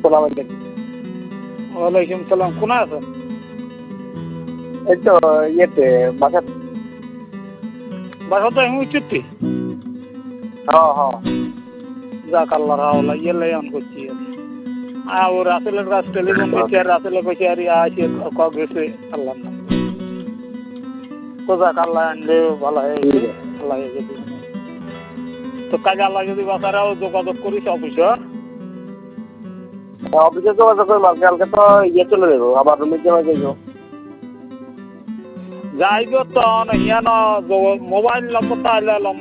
আসসালামু আলাইকুম। ওয়ালাইকুম সালাম। কোথায় আছেন? এই তো ইয়েতে বাসা। বাসা তো এমন চুক্তি। হ্যাঁ হ্যাঁ। যাক আল্লাহর হাওলা ইয়েলাই অন করছি। ও রাসেলের কাছ টেলিফোন করছি আর রাসেলের কইছে আর আসে গেছে আল্লাহ না। তো যাক আল্লাহ আনলে ভালো হয়ে গেছে। আল্লাহ যদি তো কাজে আল্লাহ যদি বাসারাও যোগাযোগ করিস অফিসে। অফিসে যোগাযোগ করে কালকে তো ইয়ে চলে যাবো আবার রুমের জন্য যাইব। যাইব তো হিয়ান মোবাইল নম্বরটা আইলে